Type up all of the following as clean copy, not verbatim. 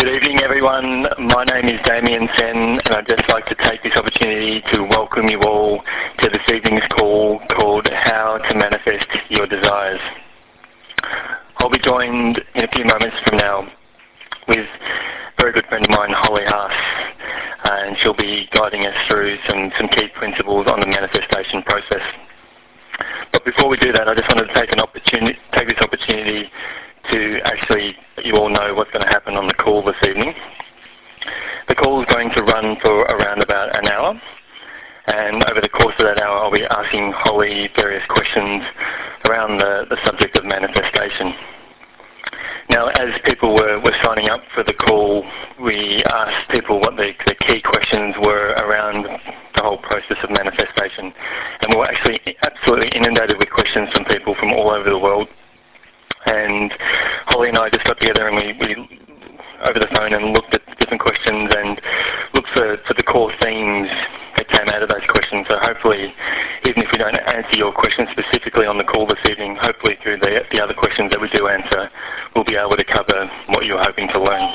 Good evening, everyone. My name is Damien Sen, and I'd just like to take this opportunity to welcome you all to this evening's call called How to Manifest Your Desires. I'll be joined in a few moments from now with a very good friend of mine, Holly Haas, and she'll be guiding us through some key principles on the manifestation process. But before we do that, I just wanted to take this opportunity to actually let you all know what's going to happen on the call this evening. The call is going to run for around about an hour, and over the course of that hour I'll be asking Holly various questions around the subject of manifestation. Now, as people were signing up for the call, we asked people what the key questions were around the whole process of manifestation, and we were actually absolutely inundated with questions from people from all over the world. And Holly and I just got together and we over the phone and looked at different questions and looked for the core themes that came out of those questions. So hopefully, even if we don't answer your question specifically on the call this evening, hopefully through the other questions that we do answer, we'll be able to cover what you're hoping to learn.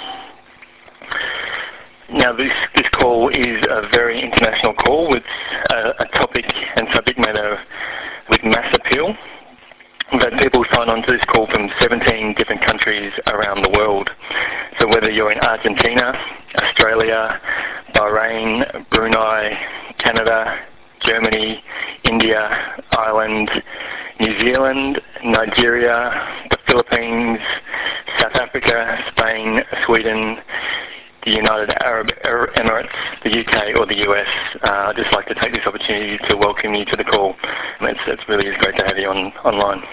Now, this call is a very international call with a topic and subject matter with mass appeal. We've had people sign on to this call from 17 different countries around the world. So whether you're in Argentina, Australia, Bahrain, Brunei, Canada, Germany, India, Ireland, New Zealand, Nigeria, the Philippines, South Africa, Spain, Sweden, the United Arab Emirates, the UK or the US, I'd just like to take this opportunity to welcome you to the call. It's really great to have you online.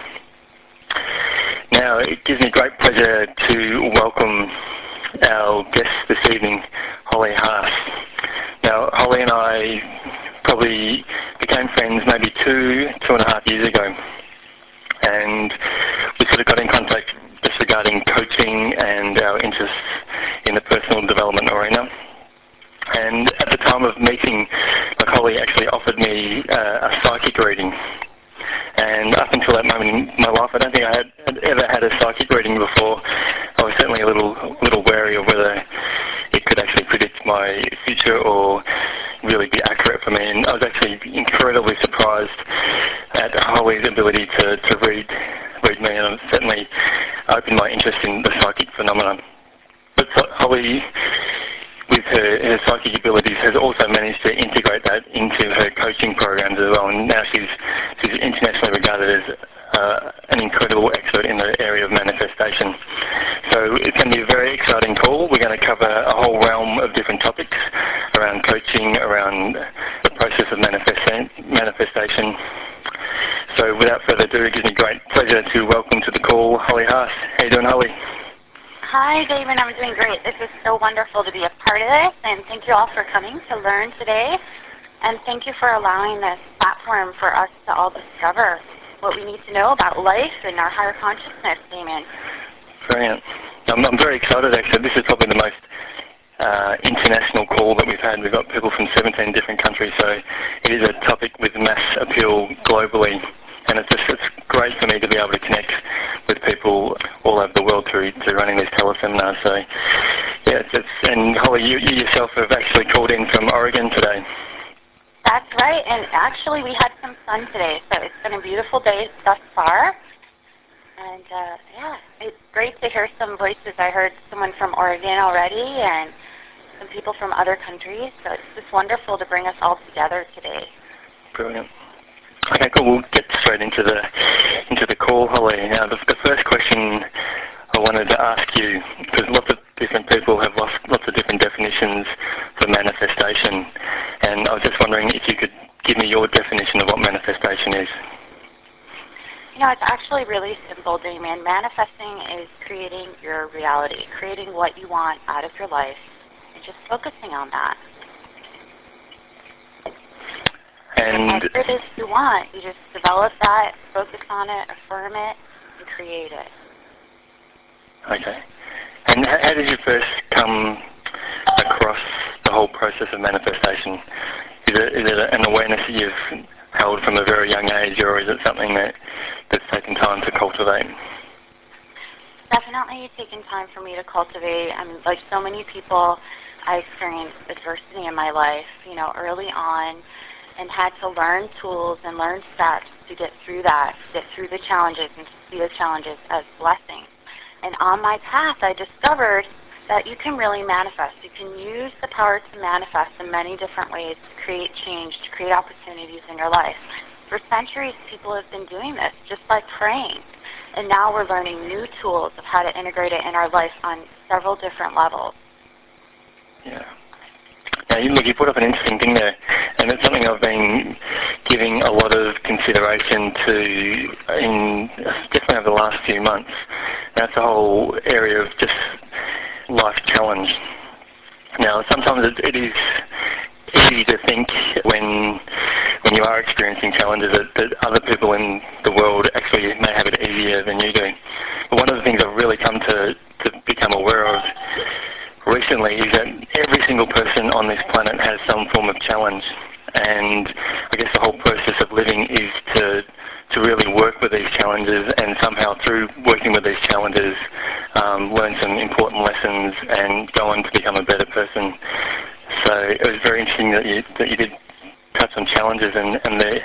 Now, it gives me great pleasure to welcome our guest this evening, Holly Haas. Now, Holly and I probably became friends maybe two and a half years ago, and we sort of got in contact just regarding coaching and our interests in the personal development arena. And at the time of meeting, Holly actually offered me a psychic reading. And up until that moment in my life, I don't think I had ever had a psychic reading before. I was certainly a little wary of whether it could actually predict my future or really be accurate for me. And I was actually incredibly surprised at Holly's ability to read me, and it certainly opened my interest in the psychic phenomenon. But Holly, with her psychic abilities, has also managed to integrate that into her coaching programs as well, and now she's internationally regarded as an incredible expert in the area of manifestation. So it's going to be a very exciting call. We're going to cover a whole realm of different topics around coaching, around the process of manifestation. So without further ado, it gives me great pleasure to welcome to the call Holly Haas. How you doing, Holly? Hi, Damon. I'm doing great. This is so wonderful to be a part of this, and thank you all for coming to learn today. And thank you for allowing this platform for us to all discover what we need to know about life and our higher consciousness, Damon. Brilliant. I'm very excited, actually. This is probably the most international call that we've had. We've got people from 17 different countries, so it is a topic with mass appeal globally. And it's great for me to be able to connect with people all over the world through running these teleseminars. So, yeah, and Holly, you yourself have actually called in from Oregon today. That's right, and actually we had some sun today, so it's been a beautiful day thus far. And, yeah, it's great to hear some voices. I heard someone from Oregon already and some people from other countries, so it's just wonderful to bring us all together today. Brilliant. Okay, cool. We'll get straight into the call, Holly. Now, the first question I wanted to ask you, because lots of different people have lots of different definitions for manifestation, and I was just wondering if you could give me your definition of what manifestation is. You know, it's actually really simple, Damien. Manifesting is creating your reality, creating what you want out of your life, and just focusing on that. And whatever it is you want, you just develop that, focus on it, affirm it, and create it. Okay. And how did you first come across the whole process of manifestation? Is it an awareness that you've held from a very young age, or is it something that's taken time to cultivate? definitely taken time for me to cultivate. I mean, like so many people, I experienced adversity in my life, early on, and had to learn tools and learn steps to get through that, get through the challenges and to see the challenges as blessings. And on my path, I discovered that you can really manifest. You can use the power to manifest in many different ways to create change, to create opportunities in your life. For centuries, people have been doing this, just by praying. And now we're learning new tools of how to integrate it in our life on several different levels. Yeah. Now, you brought up an interesting thing there, and it's something I've been giving a lot of consideration to definitely over the last few months. That's the whole area of just life challenge. Now, sometimes it is easy to think when you are experiencing challenges that other people in the world actually may have it easier than you do. But one of the things I've really come to become aware of recently is that every single person on this planet has some form of challenge. And I guess the whole process of living is to really work with these challenges and somehow through working with these challenges learn some important lessons and go on to become a better person. So it was very interesting that you did touch on challenges and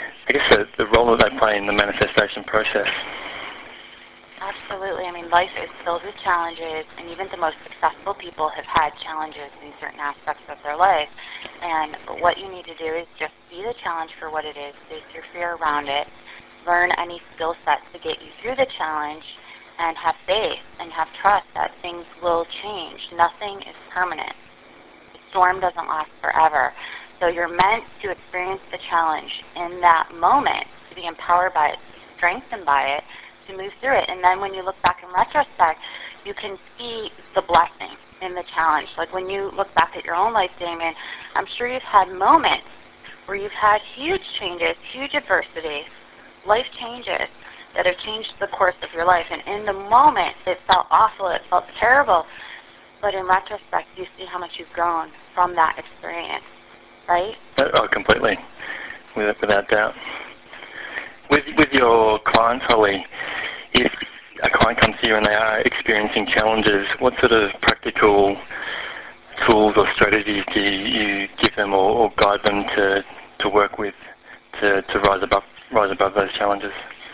the role that they play in the manifestation process. Absolutely. I mean, life is filled with challenges, and even the most successful people have had challenges in certain aspects of their life. And what you need to do is just see the challenge for what it is, face your fear around it, learn any skill sets to get you through the challenge, and have faith and have trust that things will change. Nothing is permanent. The storm doesn't last forever. So you're meant to experience the challenge in that moment, to be empowered by it, to be strengthened by it, to move through it. And then when you look back in retrospect, you can see the blessing in the challenge. Like when you look back at your own life, Damien, I'm sure you've had moments where you've had huge changes, huge adversity, life changes that have changed the course of your life. And in the moment, it felt awful, it felt terrible. But in retrospect, you see how much you've grown from that experience, right? Oh, completely, without doubt. With your clients, Holly, if a client comes to you and they are experiencing challenges, what sort of practical tools or strategies do you give them or guide them to work with to rise above those challenges?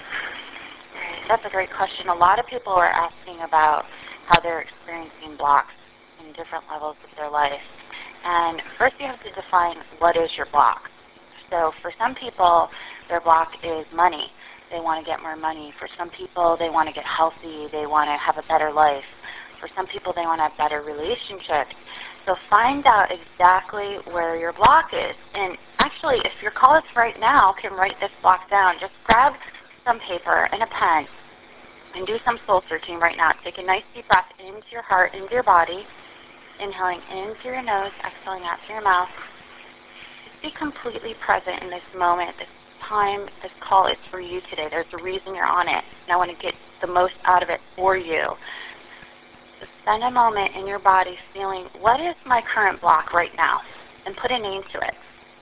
That's a great question. A lot of people are asking about how they're experiencing blocks in different levels of their life. And first you have to define what is your block. So for some people, their block is money. They want to get more money. For some people, they want to get healthy. They want to have a better life. For some people, they want to have better relationships. So find out exactly where your block is. And actually, if your callist right now can write this block down, just grab some paper and a pen and do some soul searching right now. Take a nice deep breath into your heart, into your body, inhaling in through your nose, exhaling out through your mouth. Just be completely present in this moment, this time, this call is for you today. There's a reason you're on it, and I want to get the most out of it for you. So spend a moment in your body feeling, what is my current block right now? And put a name to it.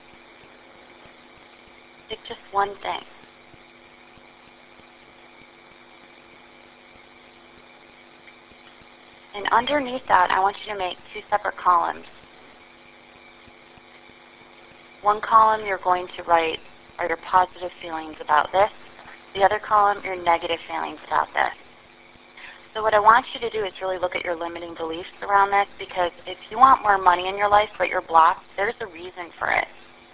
Pick just one thing. And underneath that, I want you to make two separate columns. One column you're going to write are your positive feelings about this. The other column, your negative feelings about this. So what I want you to do is really look at your limiting beliefs around this, because if you want more money in your life but you're blocked, there's a reason for it.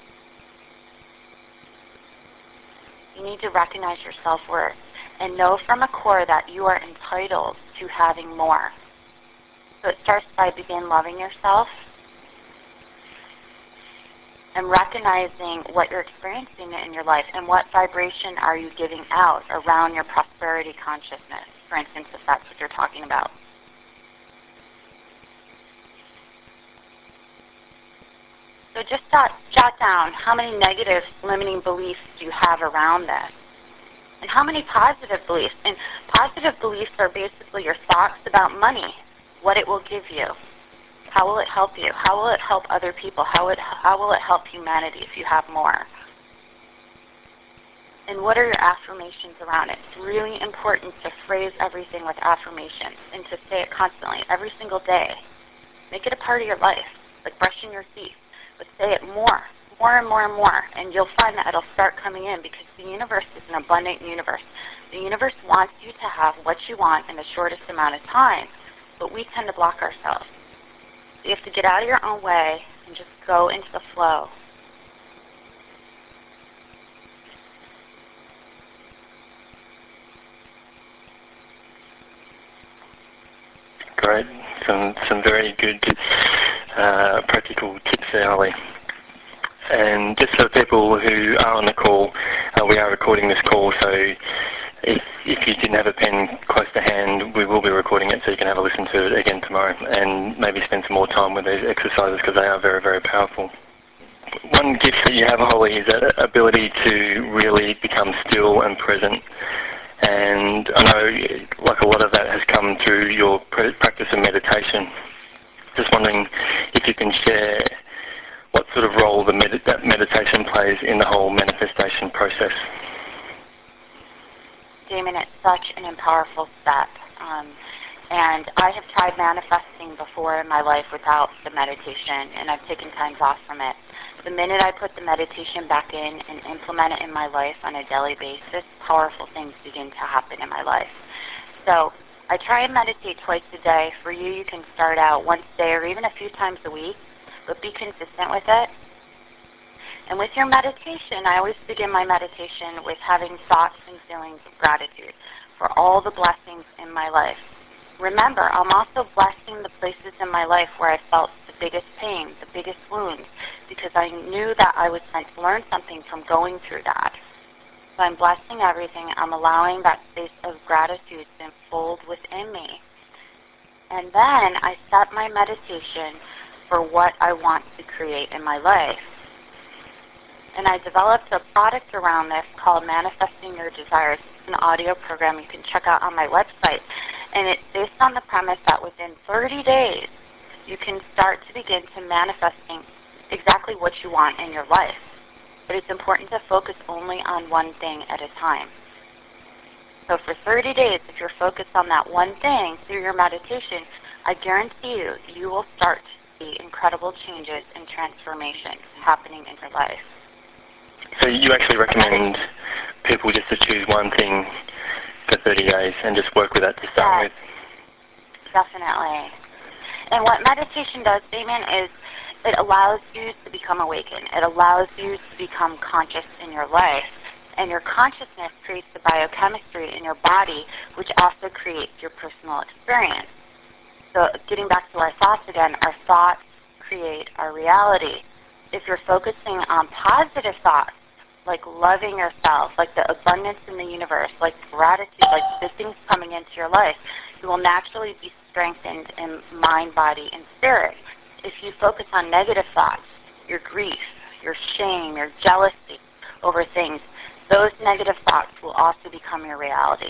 You need to recognize your self-worth and know from a core that you are entitled to having more. So it starts by begin loving yourself and recognizing what you're experiencing in your life and what vibration are you giving out around your prosperity consciousness, for instance, if that's what you're talking about. So just jot down how many negative limiting beliefs do you have around this, and how many positive beliefs. And positive beliefs are basically your thoughts about money, what it will give you. How will it help you? How will it help other people? How will it help humanity if you have more? And what are your affirmations around it? It's really important to phrase everything with affirmations and to say it constantly, every single day. Make it a part of your life, like brushing your teeth. But say it more and more and more, and you'll find that it'll start coming in because the universe is an abundant universe. The universe wants you to have what you want in the shortest amount of time, but we tend to block ourselves. So you have to get out of your own way and just go into the flow. Great. Some very good practical tips there, Holly. And just for people who are on the call, we are recording this call, so if you didn't have a pen close to hand, we will be recording it so you can have a listen to it again tomorrow and maybe spend some more time with these exercises because they are very, very powerful. One gift that you have, Holly, is that ability to really become still and present. And I know, like a lot of that has come through your practice of meditation. Just wondering if you can share what sort of role that meditation plays in the whole manifestation process. Damon, it's such an powerful step. And I have tried manifesting before in my life without the meditation, and I've taken times off from it. The minute I put the meditation back in and implement it in my life on a daily basis, powerful things begin to happen in my life. So I try and meditate twice a day. For you, you can start out once a day or even a few times a week, but be consistent with it. And with your meditation, I always begin my meditation with having thoughts and feelings of gratitude for all the blessings in my life. Remember, I'm also blessing the places in my life where I felt the biggest pain, the biggest wounds, because I knew that I was meant to learn something from going through that. So I'm blessing everything. I'm allowing that space of gratitude to unfold within me. And then I set my meditation for what I want to create in my life. And I developed a product around this called Manifesting Your Desires. It's an audio program you can check out on my website. And it's based on the premise that within 30 days, you can start to begin to manifesting exactly what you want in your life. But it's important to focus only on one thing at a time. So for 30 days, if you're focused on that one thing through your meditation, I guarantee you, you will start to see incredible changes and transformations happening in your life. So you actually recommend people just to choose one thing for 30 days and just work with that to start with? Definitely. And what meditation does, Damon, is it allows you to become awakened. It allows you to become conscious in your life. And your consciousness creates the biochemistry in your body, which also creates your personal experience. So getting back to our thoughts again, our thoughts create our reality. If you're focusing on positive thoughts, like loving yourself, like the abundance in the universe, like gratitude, like the things coming into your life, you will naturally be strengthened in mind, body, and spirit. If you focus on negative thoughts, your grief, your shame, your jealousy over things, those negative thoughts will also become your reality.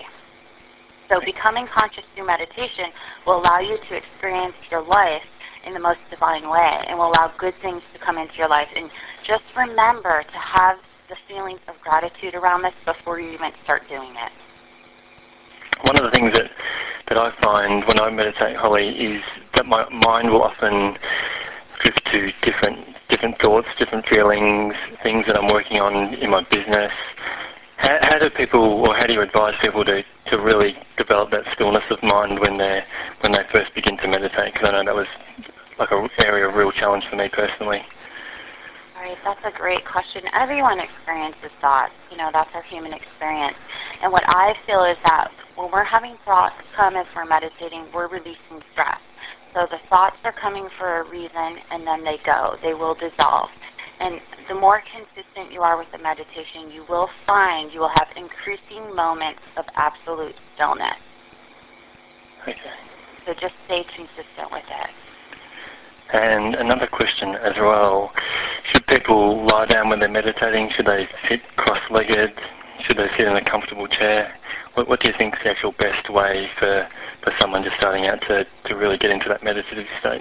So becoming conscious through meditation will allow you to experience your life in the most divine way and will allow good things to come into your life. And just remember to have the feelings of gratitude around this before you even start doing it. One of the things that I find when I meditate, Holly, is that my mind will often drift to different thoughts, different feelings, things that I'm working on in my business. How do people, or how do you advise people to really develop that stillness of mind when they first begin to meditate? Because I know that was like an area of real challenge for me personally. Right, that's a great question. Everyone experiences thoughts. You know, that's our human experience. And what I feel is that when we're having thoughts come as we're meditating, we're releasing stress. So the thoughts are coming for a reason, and then they go. They will dissolve. And the more consistent you are with the meditation, you will find you will have increasing moments of absolute stillness. Okay. So just stay consistent with it. And another question as well, should people lie down when they're meditating? Should they sit cross-legged? Should they sit in a comfortable chair? What do you think is the actual best way for someone just starting out to really get into that meditative state?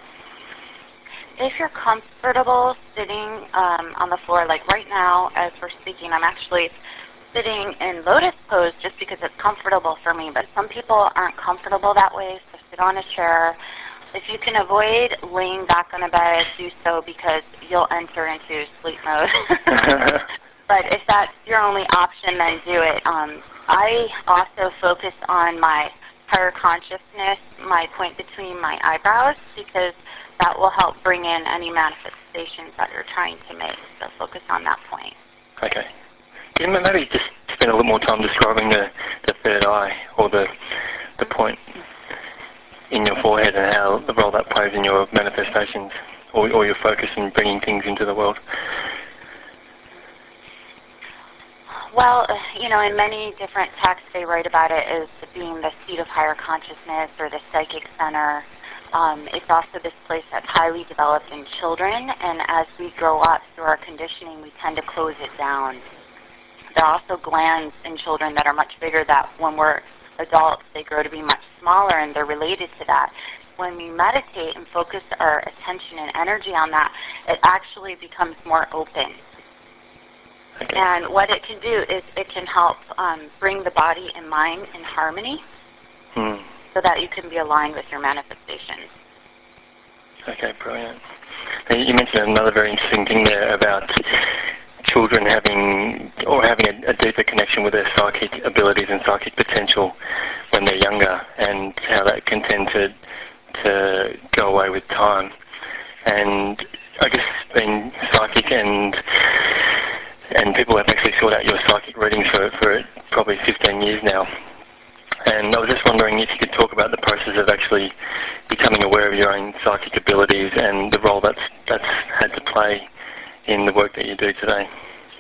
If you're comfortable sitting on the floor, like right now as we're speaking, I'm actually sitting in lotus pose just because it's comfortable for me, but some people aren't comfortable that way, so sit on a chair. If you can avoid laying back on a bed, do so because you'll enter into sleep mode. But if that's your only option, then do it. I also focus on my higher consciousness, my point between my eyebrows, because that will help bring in any manifestations that you're trying to make. So focus on that point. Okay. Can you maybe just spend a little more time describing the third eye, or the point in your forehead, and how the role that plays in your manifestations, or your focus in bringing things into the world? Well, in many different texts they write about it as being the seat of higher consciousness or the psychic center. It's also this place that's highly developed in children, and as we grow up through our conditioning, we tend to close it down. There are also glands in children that are much bigger, that when we're adults, they grow to be much smaller, and they're related to that. When we meditate and focus our attention and energy on that, it actually becomes more open. Okay. And what it can do is it can help bring the body and mind in harmony so that you can be aligned with your manifestations. Okay, brilliant. Now, you mentioned another very interesting thing there about children having a deeper connection with their psychic abilities and psychic potential when they're younger, and how that can tend to go away with time. And I guess being psychic and people have actually sought out your psychic readings for probably 15 years now. And I was just wondering if you could talk about the process of actually becoming aware of your own psychic abilities and the role that's had to play in the work that you do today.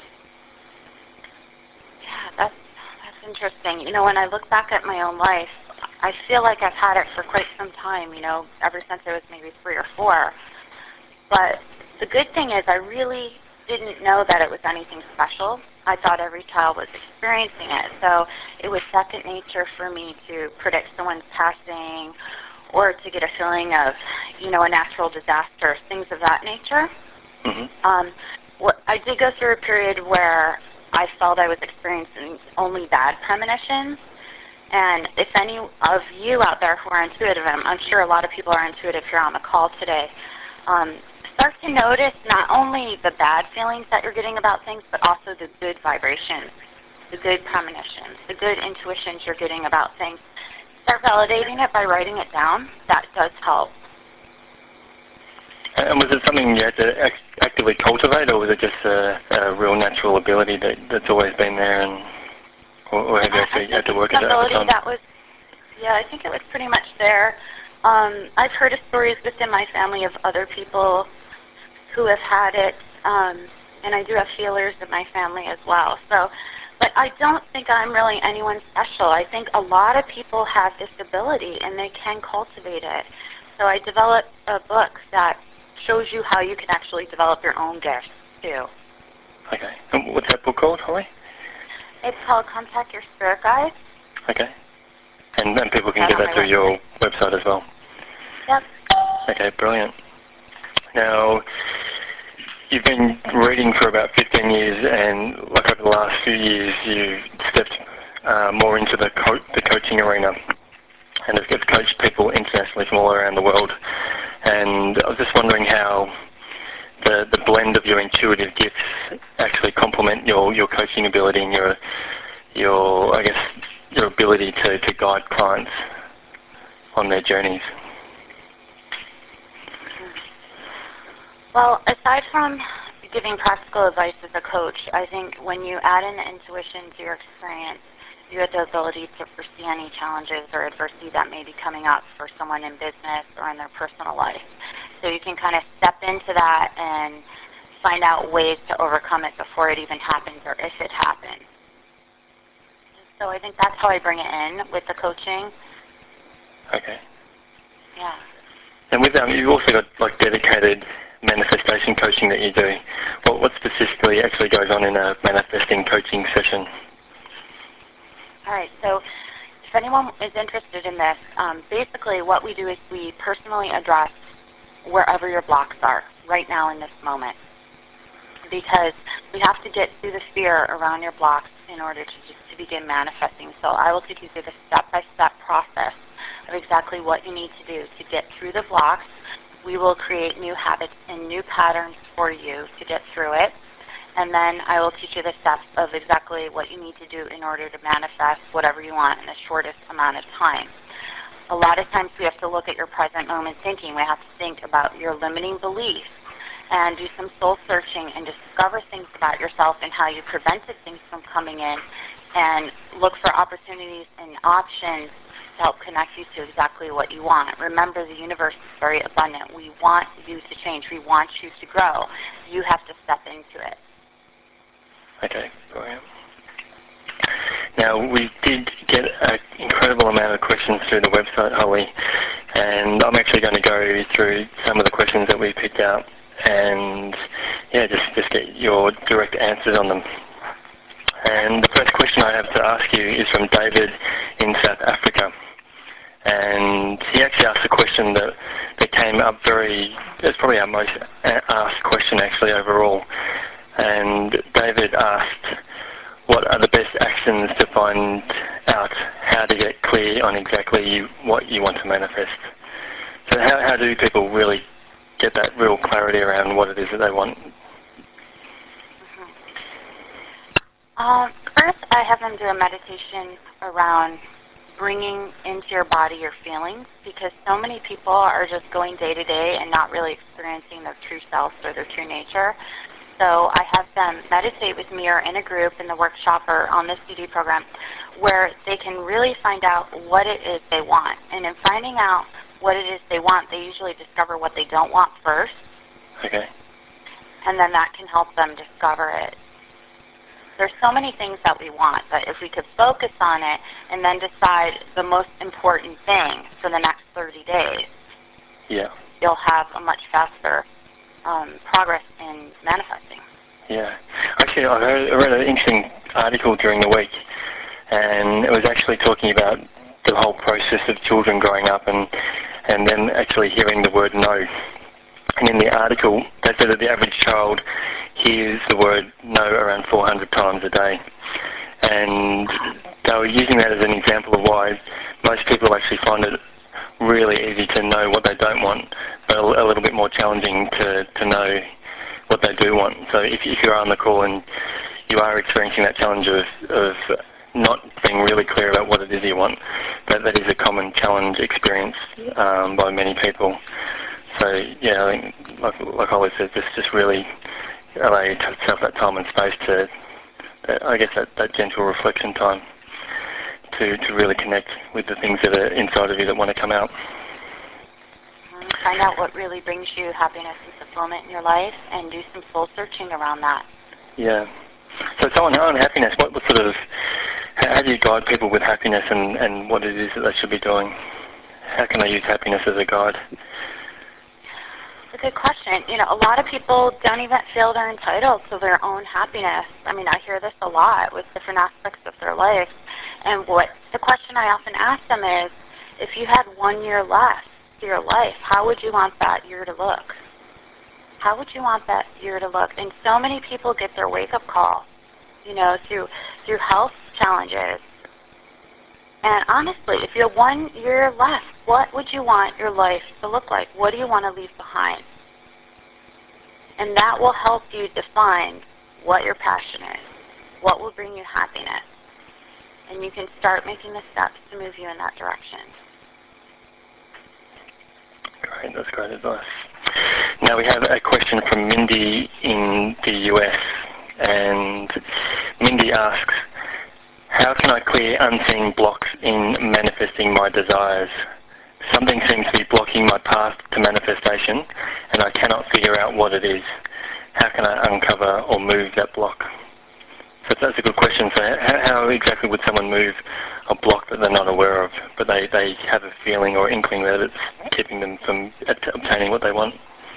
Yeah, that's interesting. When I look back at my own life, I feel like I've had it for quite some time, ever since I was maybe 3 or 4. But the good thing is I really didn't know that it was anything special. I thought every child was experiencing it. So it was second nature for me to predict someone's passing, or to get a feeling of, a natural disaster, things of that nature. Mm-hmm. I did go through a period where I felt I was experiencing only bad premonitions. And if any of you out there who are intuitive, and I'm sure a lot of people are intuitive here on the call today, start to notice not only the bad feelings that you're getting about things, but also the good vibrations, the good premonitions, the good intuitions you're getting about things. Start validating it by writing it down. That does help. And was it something you had to actively cultivate, or was it just a real natural ability that's always been there, or have you actually had to work it out over time? I think it was pretty much there. I've heard of stories within my family of other people who have had it, and I do have feelers in my family as well. But I don't think I'm really anyone special. I think a lot of people have this ability, and they can cultivate it. So I developed a book that shows you how you can actually develop your own gifts, too. Okay. And what's that book called, Holly? It's called Contact Your Spirit Guide. Okay. And people can get that through your website as well? Yep. Okay, brilliant. Now, you've been reading for about 15 years, and like over the last few years, you've stepped more into the coaching arena, and have coached people internationally from all around the world. And I was just wondering how the blend of your intuitive gifts actually complement your coaching ability and your ability to guide clients on their journeys. Well, aside from giving practical advice as a coach, I think when you add in the intuition to your experience, you have the ability to foresee any challenges or adversity that may be coming up for someone in business or in their personal life. So you can kind of step into that and find out ways to overcome it before it even happens, or if it happens. So I think that's how I bring it in with the coaching. Okay. Yeah. And with that, you've also got dedicated manifestation coaching that you do. What specifically actually goes on in a manifesting coaching session? All right, so if anyone is interested in this, basically what we do is we personally address wherever your blocks are right now in this moment. because we have to get through the fear around your blocks in order to begin manifesting. So I will take you through the step-by-step process of exactly what you need to do to get through the blocks. We will create new habits and new patterns for you to get through it. And then I will teach you the steps of exactly what you need to do in order to manifest whatever you want in the shortest amount of time. A lot of times we have to look at your present moment thinking. We have to think about your limiting beliefs and do some soul searching and discover things about yourself and how you prevented things from coming in, and look for opportunities and options to help connect you to exactly what you want. Remember, the universe is very abundant. We want you to change. We want you to grow. You have to step into it. Okay, brilliant. Now, we did get an incredible amount of questions through the website, Holly, and I'm actually going to go through some of the questions that we picked out and, yeah, just get your direct answers on them. And the first question I have to ask you is from David in South Africa. And he actually asked a question that came up it's probably our most asked question actually overall. And David asked, what are the best actions to find out how to get clear on exactly what you want to manifest? So how do people really get that real clarity around what it is that they want? First, I have them do a meditation around bringing into your body your feelings, because so many people are just going day to day and not really experiencing their true self or their true nature. So I have them meditate with me or in a group in the workshop or on the CD program where they can really find out what it is they want. And in finding out what it is they want, they usually discover what they don't want first. Okay. And then that can help them discover it. There's so many things that we want, but if we could focus on it and then decide the most important thing for the next 30 days, yeah, you'll have a much faster progress in manifesting. Yeah. Actually, I read an interesting article during the week, and it was actually talking about the whole process of children growing up and then actually hearing the word no. And in the article, they said that the average child hears the word no around 400 times a day. And they were using that as an example of why most people actually find it really easy to know what they don't want, but a little bit more challenging to know what they do want. So if you're on the call and you are experiencing that challenge of not being really clear about what it is you want, that is a common challenge experienced by many people. So yeah, I think like Holly said, just really allow yourself that time and space to, I guess, that gentle reflection time to really connect with the things that are inside of you that want to come out. Find out what really brings you happiness and fulfillment in your life, and do some soul searching around that. Yeah. So on happiness, what sort of, how do you guide people with happiness and what it is that they should be doing? How can they use happiness as a guide? It's a good question. You know, a lot of people don't even feel they're entitled to their own happiness. I mean, I hear this a lot with different aspects of their life. And what the question I often ask them is, if you had 1 year left to your life, how would you want that year to look? How would you want that year to look? And so many people get their wake-up call, you know, through health challenges. And honestly, if you have 1 year left, what would you want your life to look like? What do you want to leave behind? And that will help you define what your passion is, what will bring you happiness. And you can start making the steps to move you in that direction. Great, that's great advice. Now we have a question from Mindy in the US. And Mindy asks, how can I clear unseen blocks in manifesting my desires? Something seems to be blocking my path to manifestation, and I cannot figure out what it is. How can I uncover or move that block? So that's a good question. So how exactly would someone move a block that they're not aware of, but they have a feeling or inkling that it's keeping them from obtaining what they want?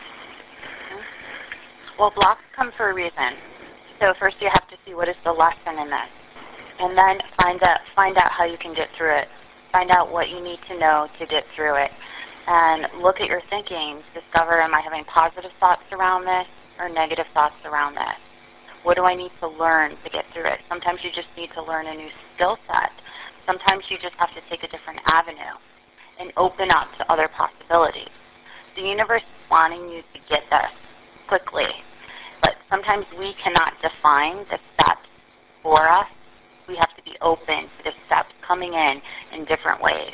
Well, blocks come for a reason. So first you have to see what is the lesson in this. And then find out how you can get through it. Find out what you need to know to get through it. And look at your thinking. Discover, am I having positive thoughts around this? or negative thoughts around this? What do I need to learn to get through it? Sometimes you just need to learn a new skill set. Sometimes you just have to take a different avenue and open up to other possibilities. The universe is wanting you to get this quickly, but sometimes we cannot define the steps for us. We have to be open to the steps coming in different ways.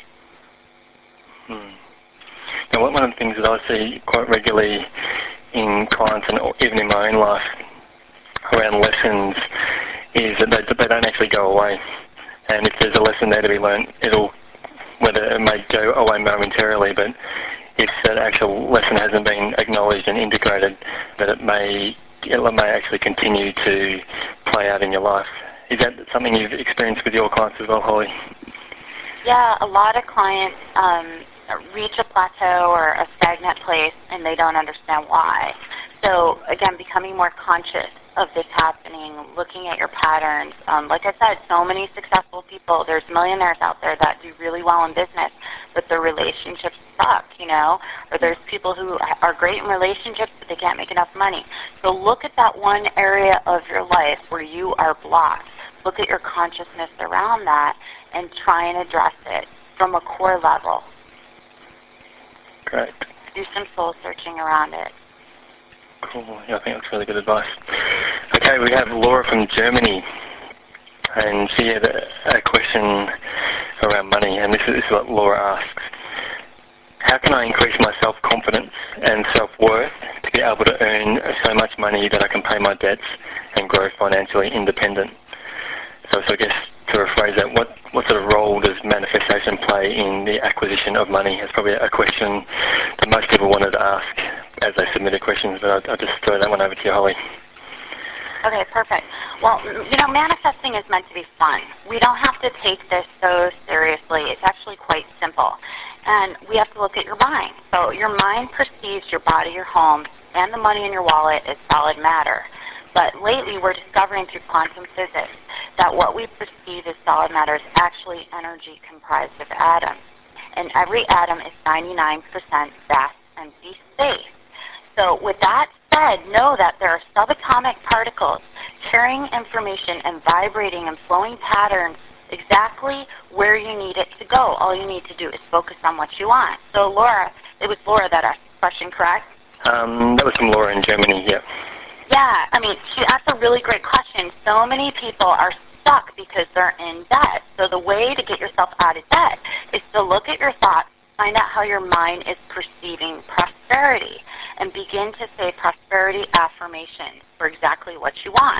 Now, one of the things that I see quite regularly in clients and even in my own life around lessons is that they don't actually go away. And if there's a lesson there to be learned, whether it may go away momentarily, but if that actual lesson hasn't been acknowledged and integrated, that it may actually continue to play out in your life. Is that something you've experienced with your clients as well, Holly? Yeah, a lot of clients reach a plateau or a stagnant place and they don't understand why. So again, becoming more conscious of this happening, looking at your patterns. Like I said, so many successful people, there's millionaires out there that do really well in business, but their relationships suck, or there's people who are great in relationships, but they can't make enough money. So look at that one area of your life where you are blocked. Look at your consciousness around that and try and address it from a core level. Great. Do some soul searching around it. Cool. Yeah, I think that's really good advice. Okay, we have Laura from Germany, and she had a question around money, and this is what Laura asks. How can I increase my self-confidence and self-worth to be able to earn so much money that I can pay my debts and grow financially independent? So I guess to rephrase that, what sort of role does manifestation play in the acquisition of money? It's probably a question that most people wanted to ask as they submitted questions, but I'll just throw that one over to you, Holly. Okay, perfect. Well, manifesting is meant to be fun. We don't have to take this so seriously. It's actually quite simple. And we have to look at your mind. So your mind perceives your body, your home, and the money in your wallet as solid matter. But lately we're discovering through quantum physics that what we perceive as solid matter is actually energy comprised of atoms. And every atom is 99% vast empty space. So with that said, know that there are subatomic particles carrying information and vibrating and flowing patterns exactly where you need it to go. All you need to do is focus on what you want. So Laura, it was Laura that asked the question, correct? That was from Laura in Germany, yeah. Yeah, she asked a really great question. So many people are stuck because they're in debt. So the way to get yourself out of debt is to look at your thoughts, find out how your mind is perceiving prosperity, and begin to say prosperity affirmations for exactly what you want.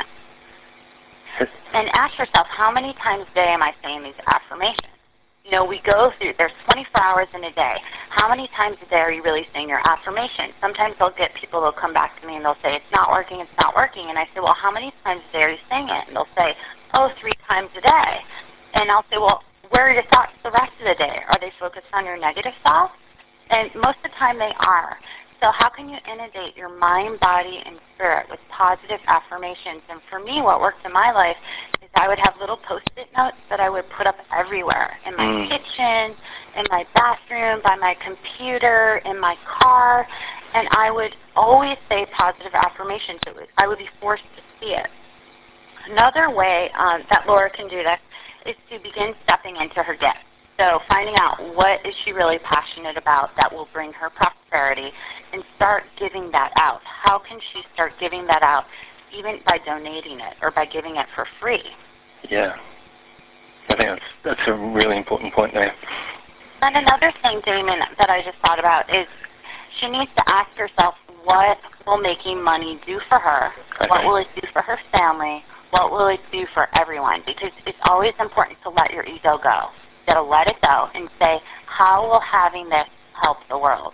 And ask yourself, how many times a day am I saying these affirmations? We go through, there's 24 hours in a day. How many times a day are you really saying your affirmation? Sometimes I'll get people, they'll come back to me and they'll say, it's not working. And I say, well, how many times a day are you saying it? And they'll say, 3 times a day. And I'll say, well, where are your thoughts the rest of the day? Are they focused on your negative thoughts? And most of the time they are. So how can you inundate your mind, body, and spirit with positive affirmations? And for me, what worked in my life is I would have little Post-it notes that I would put up everywhere, in my kitchen, in my bathroom, by my computer, in my car, and I would always say positive affirmations. I would be forced to see it. Another way that Laura can do this is to begin stepping into her gifts. So finding out what is she really passionate about that will bring her prosperity and start giving that out. How can she start giving that out even by donating it or by giving it for free? Yeah. I think that's a really important point there. And another thing, Damon, that I just thought about is she needs to ask herself, what will making money do for her? Okay. What will it do for her family? What will it do for everyone? Because it's always important to let your ego go. You got to let it go and say, how will having this help the world?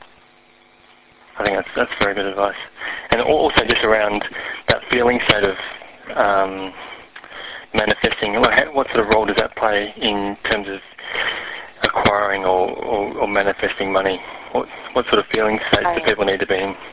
I think that's very good advice. And also just around that feeling state of manifesting, what sort of role does that play in terms of acquiring or manifesting money? What sort of feeling state do people need to be in?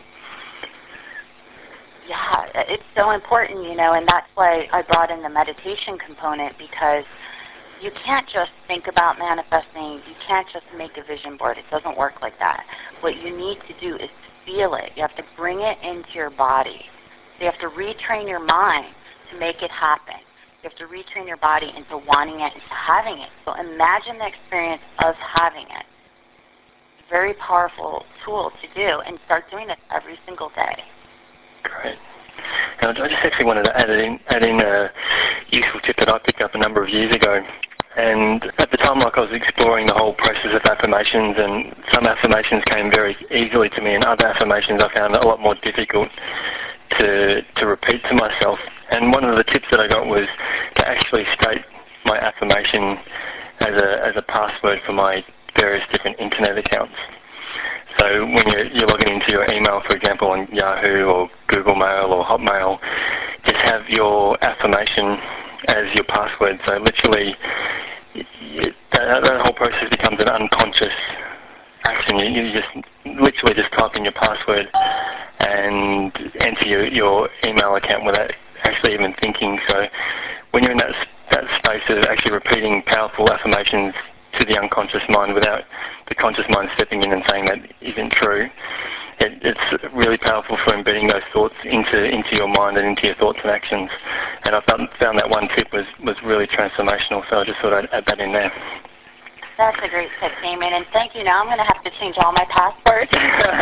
Yeah, it's so important, and that's why I brought in the meditation component, because you can't just think about manifesting. You can't just make a vision board. It doesn't work like that. What you need to do is feel it. You have to bring it into your body. So you have to retrain your mind to make it happen. You have to retrain your body into wanting it, into having it. So imagine the experience of having it. It's a very powerful tool to do, and start doing this every single day. Great. Now, I just actually wanted to add in a useful tip that I picked up a number of years ago. And at the time, I was exploring the whole process of affirmations, and some affirmations came very easily to me, and other affirmations I found a lot more difficult to repeat to myself. And one of the tips that I got was to actually state my affirmation as a password for my various different internet accounts. So when you're logging into your email, for example, on Yahoo or Google Mail or Hotmail, just have your affirmation as your password. So literally, that whole process becomes an unconscious action. You just literally just type in your password and enter your email account without actually even thinking. So when you're in that space of actually repeating powerful affirmations to the unconscious mind without the conscious mind stepping in and saying that isn't true, it's really powerful for embedding those thoughts into your mind and into your thoughts and actions. And I found that one tip was really transformational, so I just thought I'd add that in there. That's a great tip, Damien, and thank you. Now I'm going to have to change all my passwords.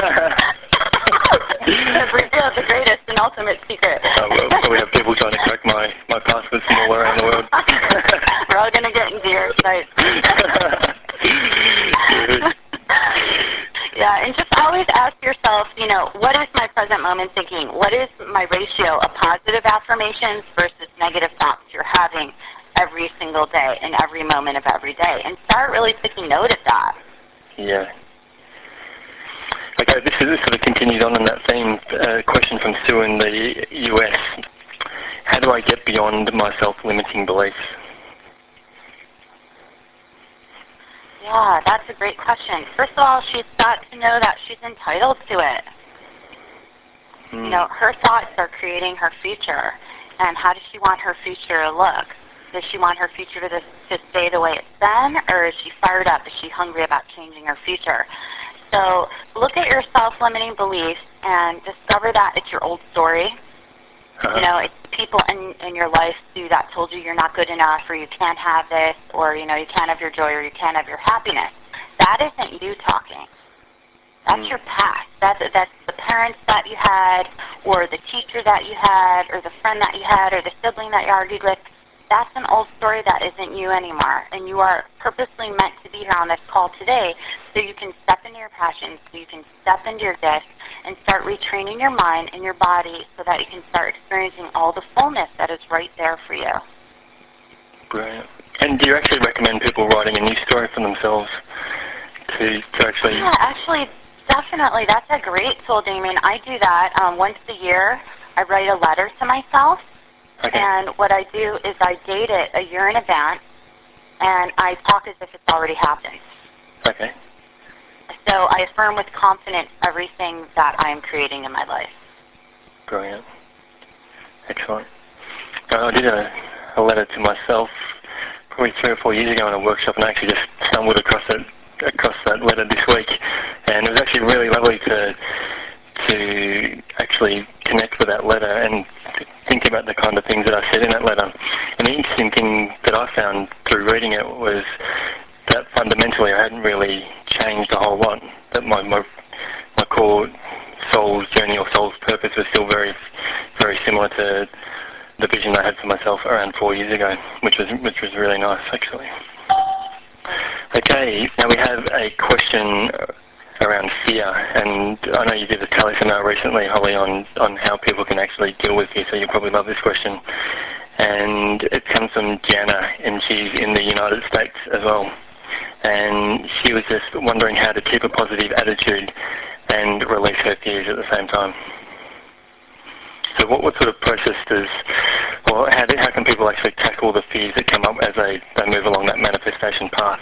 Because reveal the greatest and ultimate secret. We'll probably have people trying to crack my passwords from all around the world. We're all going to get into your site. Yeah, and just always ask yourself, what is my present moment thinking? What is my ratio of positive affirmations versus negative thoughts you're having every single day and every moment of every day? And start really taking note of that. Yeah. Okay, this sort of continues on in that theme. Question from Sue in the US. How do I get beyond my self-limiting beliefs? Yeah, that's a great question. First of all, she's got to know that she's entitled to it. Her thoughts are creating her future. And how does she want her future to look? Does she want her future to stay the way it's been, or is she fired up? Is she hungry about changing her future? So look at your self-limiting beliefs and discover that it's your old story. It's people in your life that told you you're not good enough, or you can't have this, or you can't have your joy, or you can't have your happiness. That isn't you talking. That's your past. That's the parents that you had, or the teacher that you had, or the friend that you had, or the sibling that you argued with. That's an old story that isn't you anymore. And you are purposely meant to be here on this call today so you can step into your passions, so you can step into your gifts, and start retraining your mind and your body so that you can start experiencing all the fullness that is right there for you. Brilliant. And do you actually recommend people writing a new story for themselves to actually... Yeah, actually, definitely. That's a great tool, Damien. I do that once a year. I write a letter to myself. Okay. And what I do is I date it a year in advance, and I talk as if it's already happened. Okay. So I affirm with confidence everything that I am creating in my life. Brilliant. Excellent. I did a letter to myself probably 3 or 4 years ago in a workshop, and I actually just stumbled across that letter this week. And it was actually really lovely to actually connect with that letter and think about the kind of things that I said in that letter. And the interesting thing that I found through reading it was that fundamentally I hadn't really changed a whole lot. That my core soul's journey or soul's purpose was still very, very similar to the vision I had for myself around 4 years ago, which was really nice actually. Okay, now we have a question around fear, and I know you did a teleseminar recently, Holly, on how people can actually deal with fear, so you'll probably love this question. And it comes from Gianna, and she's in the United States as well. And she was just wondering how to keep a positive attitude and release her fears at the same time. So what sort of process how can people actually tackle the fears that come up as they move along that manifestation path?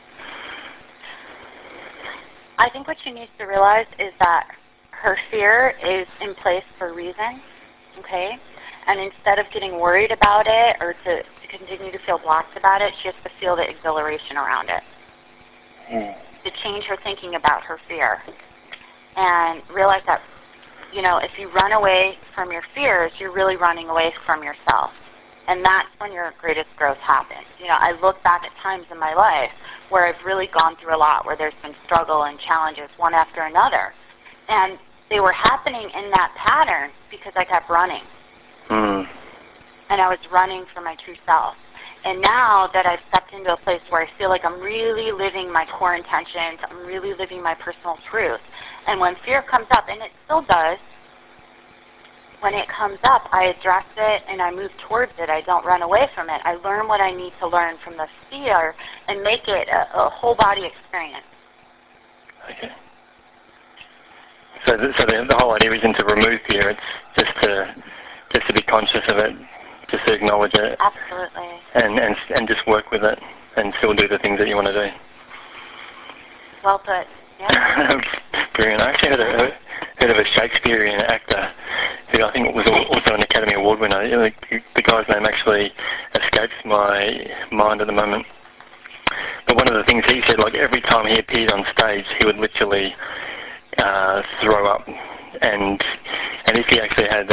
I think what she needs to realize is that her fear is in place for a reason, okay? And instead of getting worried about it or to continue to feel blocked about it, she has to feel the exhilaration around it. To change her thinking about her fear. And realize that, if you run away from your fears, you're really running away from yourself. And that's when your greatest growth happens. I look back at times in my life where I've really gone through a lot, where there's been struggle and challenges one after another. And they were happening in that pattern because I kept running. Mm. And I was running for my true self. And now that I've stepped into a place where I feel like I'm really living my core intentions, I'm really living my personal truth. And when fear comes up, and it still does, when it comes up, I address it and I move towards it. I don't run away from it. I learn what I need to learn from the fear and make it a whole body experience. Okay. So the whole idea isn't to remove fear. It's just to be conscious of it, just to acknowledge it. Absolutely. And just work with it and still do the things that you want to do. Well put. Yeah. Brilliant. I actually heard of a Shakespearean actor who I think was also an Academy Award winner. The guy's name actually escapes my mind at the moment. But one of the things he said, like every time he appeared on stage, he would literally throw up. And if he actually had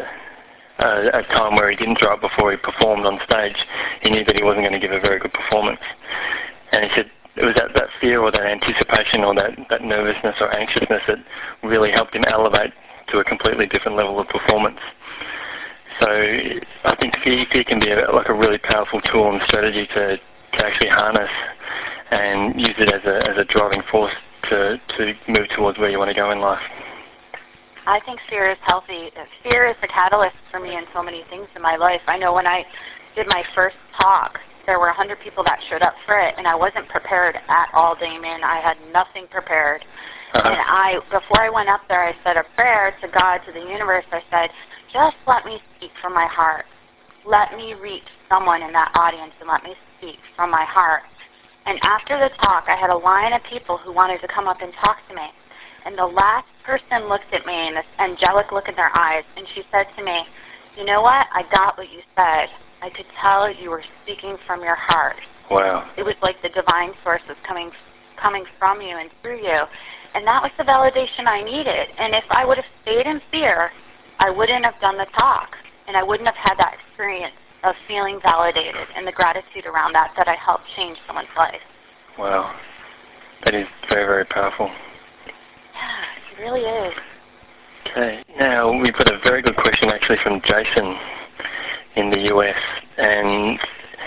a time where he didn't throw up before he performed on stage, he knew that he wasn't going to give a very good performance. And he said it was that fear or that anticipation or that nervousness or anxiousness that really helped him elevate to a completely different level of performance. So I think fear can be like a really powerful tool and strategy to actually harness and use it as a driving force to move towards where you want to go in life. I think fear is healthy. Fear is the catalyst for me in so many things in my life. I know when I did my first talk, there were 100 people that showed up for it, and I wasn't prepared at all, Damien. I had nothing prepared. Uh-huh. And before I went up there, I said a prayer to God, to the universe. I said, just let me speak from my heart. Let me reach someone in that audience and let me speak from my heart. And after the talk, I had a line of people who wanted to come up and talk to me. And the last person looked at me, and this angelic look in their eyes, and she said to me, you know what? I got what you said. I could tell you were speaking from your heart. Wow. It was like the divine source was coming from you and through you. And that was the validation I needed. And if I would have stayed in fear, I wouldn't have done the talk. And I wouldn't have had that experience of feeling validated and the gratitude around that I helped change someone's life. Wow. That is very, very powerful. Yeah, it really is. Okay. Now, we've got a very good question actually from Jason in the US. And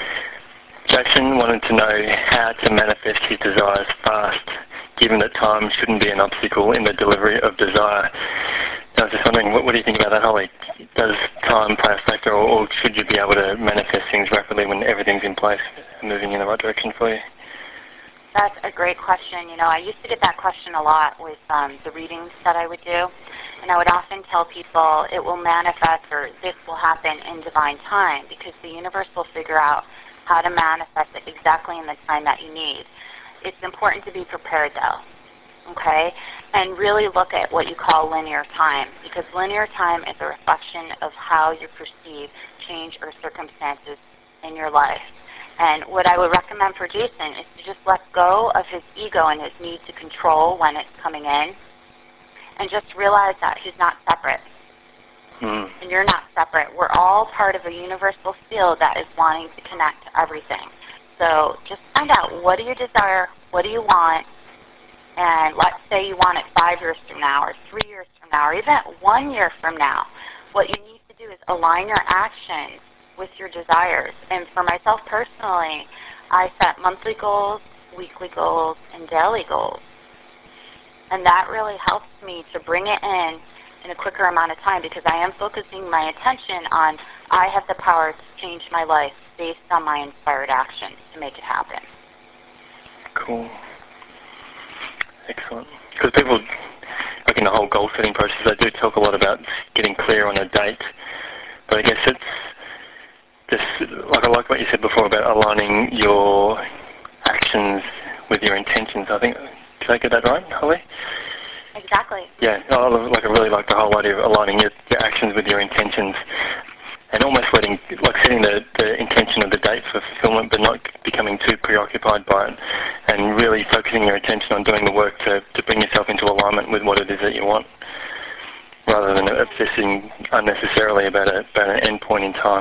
Jason wanted to know how to manifest his desires fast, given that time shouldn't be an obstacle in the delivery of desire. I was just wondering, what do you think about that, Holly? Does time play a factor, or should you be able to manifest things rapidly when everything's in place and moving in the right direction for you? That's a great question. I used to get that question a lot with the readings that I would do. And I would often tell people it will manifest or this will happen in divine time because the universe will figure out how to manifest it exactly in the time that you need. It's important to be prepared, though, okay? And really look at what you call linear time, because linear time is a reflection of how you perceive change or circumstances in your life. And what I would recommend for Jason is to just let go of his ego and his need to control when it's coming in, and just realize that he's not separate. Mm. And you're not separate. We're all part of a universal field that is wanting to connect to everything. So just find out, what do you desire, what do you want, and let's say you want it 5 years from now or 3 years from now or even 1 year from now. What you need to do is align your actions with your desires. And for myself personally, I set monthly goals, weekly goals, and daily goals. And that really helps me to bring it in a quicker amount of time because I am focusing my attention on I have the power to change my life based on my inspired actions to make it happen. Cool. Excellent. Because people, like in the whole goal setting process, they do talk a lot about getting clear on a date. But I guess it's just, like I like what you said before about aligning your actions with your intentions. I think, did I get that right, Holly? Exactly. Yeah, I really like the whole idea of aligning your actions with your intentions and almost setting the intention of the date for fulfillment, but not becoming too preoccupied by it, and really focusing your attention on doing the work to bring yourself into alignment with what it is that you want. rather than obsessing unnecessarily about an end point in time.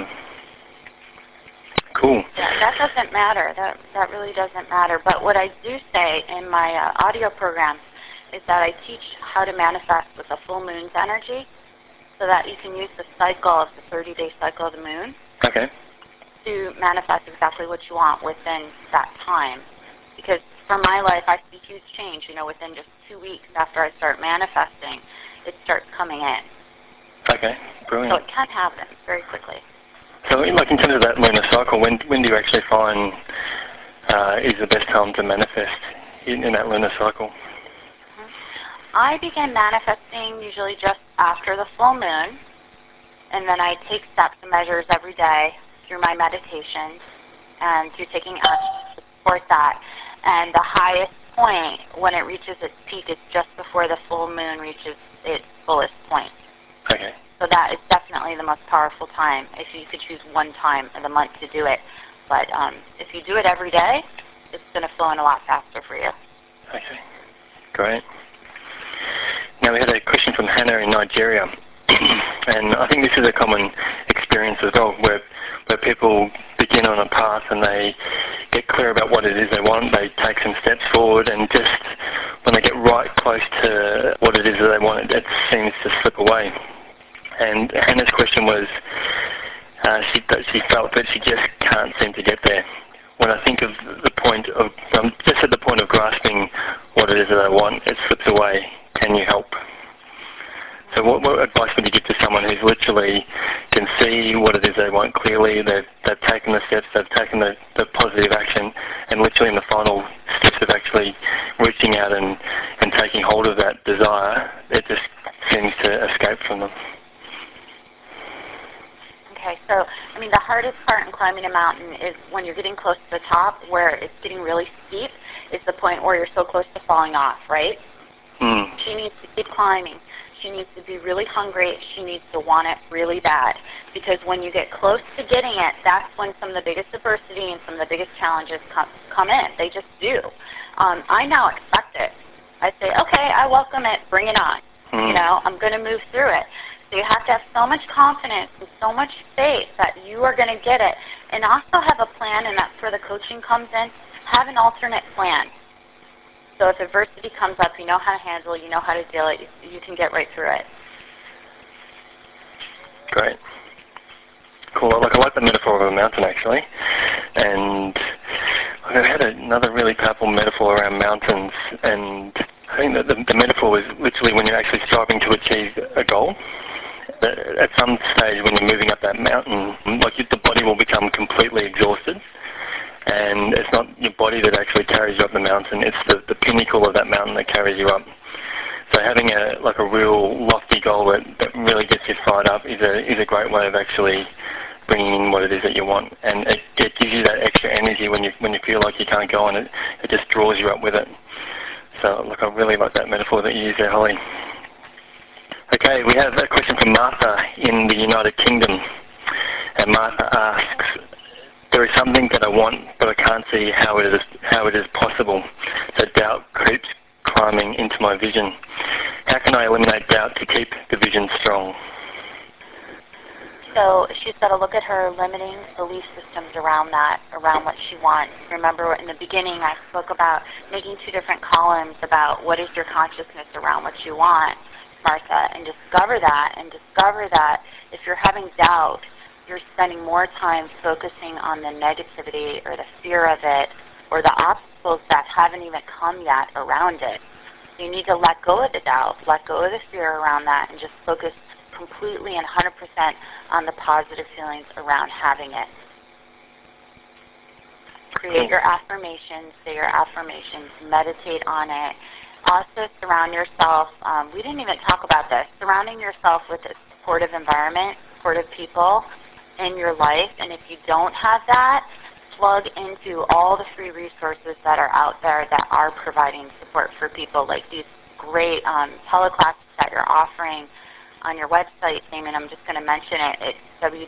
Cool. Yeah, that doesn't matter. That really doesn't matter. But what I do say in my audio programs is that I teach how to manifest with the full moon's energy, so that you can use the cycle of the 30-day cycle of the moon. Okay. To manifest exactly what you want within that time. Because for my life, I see huge change. Within just 2 weeks after I start manifesting, it starts coming in. Okay, brilliant. So it can happen very quickly. So, like in terms of that lunar cycle, when do you actually find is the best time to manifest in that lunar cycle? I begin manifesting usually just after the full moon, and then I take steps and measures every day through my meditation and through taking action to support that. And the highest point when it reaches its peak is just before the full moon reaches its fullest point. Okay. So that is definitely the most powerful time, if you could choose one time of the month to do it. But if you do it every day, it's going to flow in a lot faster for you. Okay, great. Now we had a question from Hannah in Nigeria, and I think this is a common experience as well, where people begin on a path and they get clear about what it is they want, they take some steps forward, and just when they get right close to what it is that they want, it seems to slip away. And Hannah's question was, she felt that she just can't seem to get there. When I think of the point of, just at the point of grasping what it is that I want, it slips away. Can you help? So what advice would you give to someone who's literally can see what it is they want clearly, they've taken the steps, they've taken the positive action, and literally in the final steps of actually reaching out and taking hold of that desire, it just seems to escape from them? Okay, so, the hardest part in climbing a mountain is when you're getting close to the top, where it's getting really steep, is the point where you're so close to falling off, right? She needs to keep climbing. She needs to be really hungry. She needs to want it really bad. Because when you get close to getting it, that's when some of the biggest adversity and some of the biggest challenges come in. They just do. I now expect it. I say, okay, I welcome it. Bring it on. I'm going to move through it. So you have to have so much confidence and so much faith that you are going to get it. And also have a plan, and that's where the coaching comes in. Have an alternate plan. So if adversity comes up, you know how to handle it, you know how to deal it, you can get right through it. Great. Cool. I like the metaphor of a mountain, actually. And I've had another really powerful metaphor around mountains, and I think that the metaphor is literally when you're actually striving to achieve a goal. At some stage when you're moving up that mountain, the body will become completely exhausted. And it's not your body that actually carries you up the mountain, it's the pinnacle of that mountain that carries you up. So having a real lofty goal that really gets you fired up is a great way of actually bringing in what it is that you want. And it gives you that extra energy when you feel like you can't go on, it just draws you up with it. So I really like that metaphor that you use there, Holly. Okay, we have a question from Martha in the United Kingdom. And Martha asks, there is something that I want, but I can't see how it is possible. So doubt creeps climbing into my vision. How can I eliminate doubt to keep the vision strong? So she's got to look at her limiting belief systems around that, around what she wants. Remember in the beginning I spoke about making 2 different columns about what is your consciousness around what you want, Martha, and discover that if you're having doubt, you're spending more time focusing on the negativity or the fear of it or the obstacles that haven't even come yet around it. So you need to let go of the doubt, let go of the fear around that, and just focus completely and 100% on the positive feelings around having it. Create your affirmations, say your affirmations, meditate on it. Also surround yourself, we didn't even talk about this, surrounding yourself with a supportive environment, supportive people in your life. And if you don't have that, plug into all the free resources that are out there that are providing support for people, like these great teleclasses that you're offering on your website, Damon. I'm just going to mention it. It's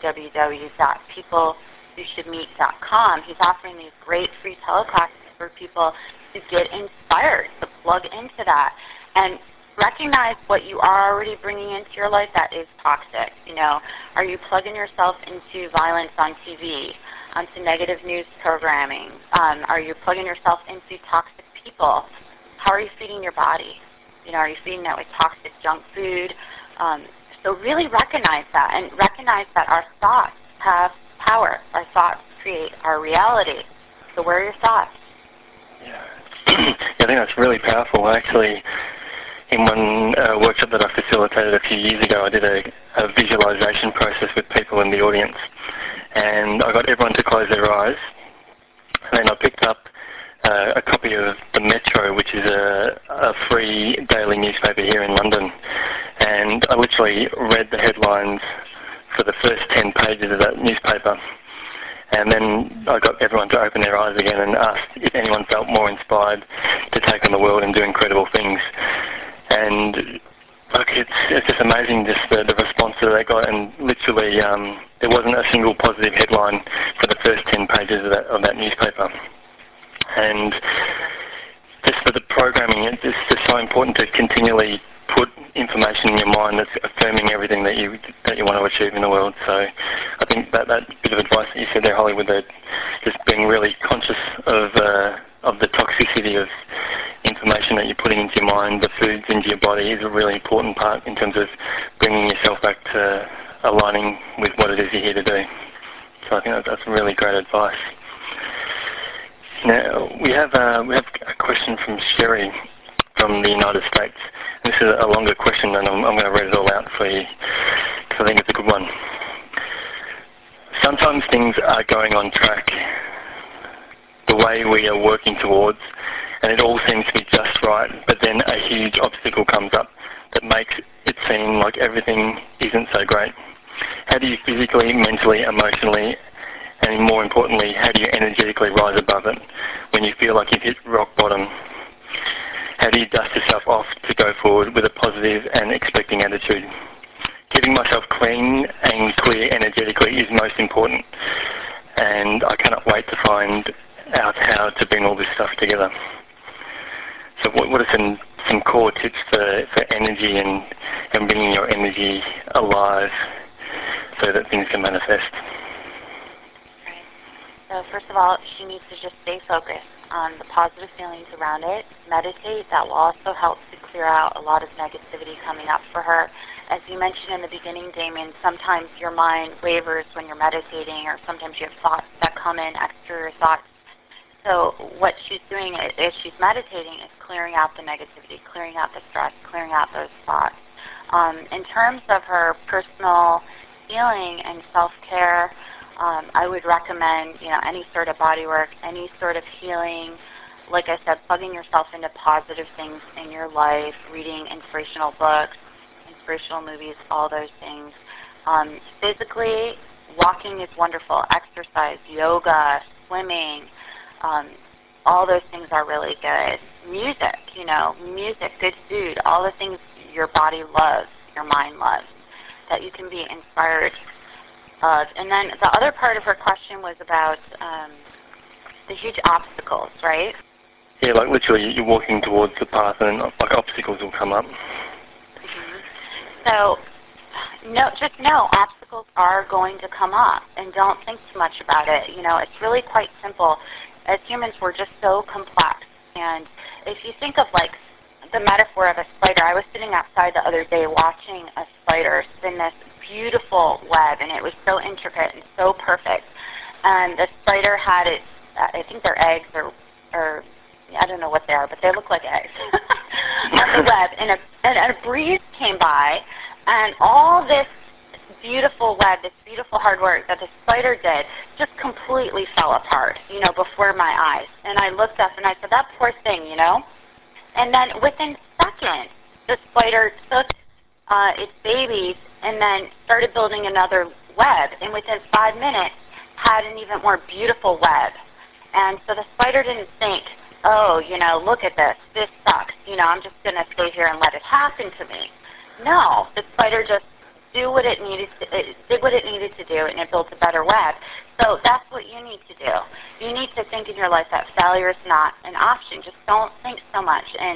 www.peopleyoushouldmeet.com. He's offering these great free teleclasses for people to get inspired, to plug into that. And recognize what you are already bringing into your life that is toxic. You know, are you plugging yourself into violence on TV, onto negative news programming? Are you plugging yourself into toxic people? How are you feeding your body? You know, are you feeding that with toxic junk food? So really recognize that, and recognize that our thoughts have power. Our thoughts create our reality. So where are your thoughts? Yeah. I think that's really powerful. Actually, in one workshop that I facilitated a few years ago, I did a visualization process with people in the audience, and I got everyone to close their eyes, and I picked up a copy of the Metro, which is a free daily newspaper here in London, and I literally read the headlines for the first 10 pages of that newspaper. And then I got everyone to open their eyes again and asked if anyone felt more inspired to take on the world and do incredible things. And look, it's just amazing just the response that they got. And literally, there wasn't a single positive headline for the first 10 pages of that newspaper. And just for the programming, it's just so important to continually put information in your mind that's affirming everything that you want to achieve in the world. So I think that bit of advice that you said there, Holly, with just being really conscious of the toxicity of information that you're putting into your mind, the foods into your body, is a really important part in terms of bringing yourself back to aligning with what it is you're here to do. So I think that's really great advice. Now we have a question from Sherry from the United States. This is a longer question, and I'm going to read it all out for you because I think it's a good one. Sometimes things are going on track the way we are working towards, and it all seems to be just right, but then a huge obstacle comes up that makes it seem like everything isn't so great. How do you physically, mentally, emotionally, and more importantly, how do you energetically rise above it when you feel like you've hit rock bottom? How do you dust yourself off to go forward with a positive and expecting attitude? Keeping myself clean and clear energetically is most important, and I cannot wait to find out how to bring all this stuff together. So what are some core tips for energy and bringing your energy alive so that things can manifest? Right. So first of all, she needs to just stay focused on the positive feelings around it. Meditate. That will also help to clear out a lot of negativity coming up for her. As you mentioned in the beginning, Damien, sometimes your mind wavers when you're meditating, or sometimes you have thoughts that come in, extra thoughts. So what she's doing as she's meditating is clearing out the negativity, clearing out the stress, clearing out those thoughts. In terms of her personal healing and self-care, I would recommend, any sort of body work, any sort of healing. Like I said, plugging yourself into positive things in your life, reading inspirational books, inspirational movies, all those things. Physically, walking is wonderful. Exercise, yoga, swimming, all those things are really good. Music, music, good food, all the things your body loves, your mind loves, that you can be inspired of. And then the other part of her question was about the huge obstacles, right? Yeah, like literally you're walking towards the path and like obstacles will come up. Mm-hmm. So just know obstacles are going to come up, and don't think too much about it. It's really quite simple. As humans, we're just so complex. And if you think of like the metaphor of a spider, I was sitting outside the other day watching a spider spin this beautiful web, and it was so intricate and so perfect. And the spider had its, I think they're eggs or I don't know what they are, but they look like eggs on the web. And a breeze came by, and all this beautiful web, this beautiful hard work that the spider did just completely fell apart, before my eyes. And I looked up and I said, that poor thing, And then within seconds, the spider took its babies and then started building another web. And within 5 minutes, had an even more beautiful web. And so the spider didn't think, oh, look at this. This sucks. I'm just going to stay here and let it happen to me. No, the spider just did what it needed to do, and it built a better web. So that's what you need to do. You need to think in your life that failure is not an option. Just don't think so much, and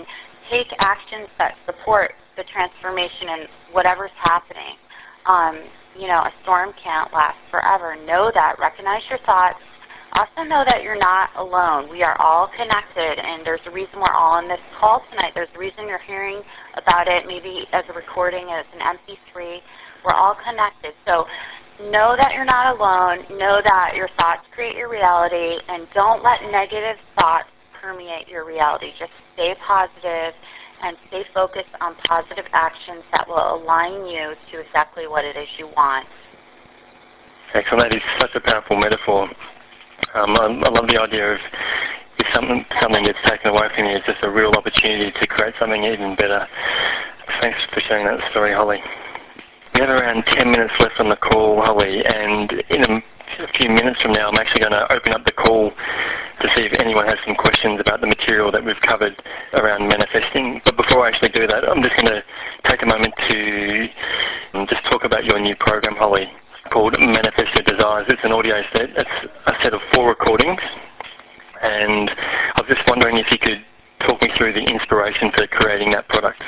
take actions that support the transformation in whatever's happening. A storm can't last forever. Know that. Recognize your thoughts. Also know that you're not alone. We are all connected, and there's a reason we're all on this call tonight. There's a reason you're hearing about it, maybe as a recording, as an MP3. We're all connected. So know that you're not alone. Know that your thoughts create your reality, and don't let negative thoughts permeate your reality. Just stay positive and stay focused on positive actions that will align you to exactly what it is you want. Excellent. That is such a powerful metaphor. I love the idea of if something gets taken away from you, it's just a real opportunity to create something even better. Thanks for sharing that story, Holly. We have around 10 minutes left on the call, Holly, and in a few minutes from now I'm actually going to open up the call to see if anyone has some questions about the material that we've covered around manifesting. But before I actually do that, I'm just going to take a moment to just talk about your new program, Holly, called Manifest Your Desires. It's an audio set. It's a set of 4 recordings. And I was just wondering if you could talk me through the inspiration for creating that product.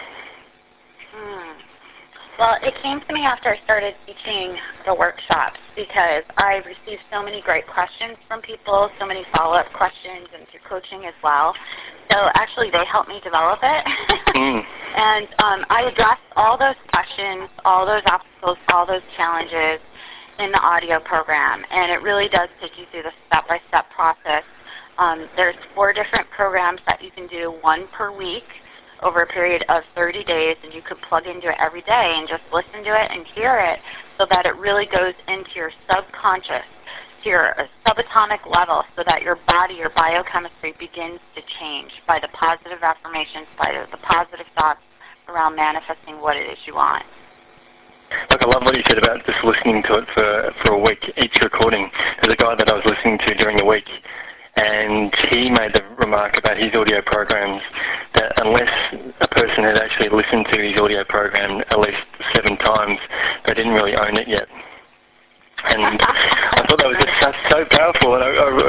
Well, it came to me after I started teaching the workshops because I received so many great questions from people, so many follow-up questions, and through coaching as well. So actually they helped me develop it. And I addressed all those questions, all those obstacles, all those challenges in the audio program. And it really does take you through the step-by-step process. There's 4 different programs that you can do, 1 per week, over a period of 30 days, and you could plug into it every day and just listen to it and hear it so that it really goes into your subconscious, to your subatomic level, so that your body, your biochemistry begins to change by the positive affirmations, by the positive thoughts around manifesting what it is you want. Look, I love what you said about just listening to it for a week, each recording. There's a guy that I was listening to during the week, and he made the remark about his audio programs that unless a person had actually listened to his audio program at least 7 times, they didn't really own it yet. And I thought that was just so powerful, and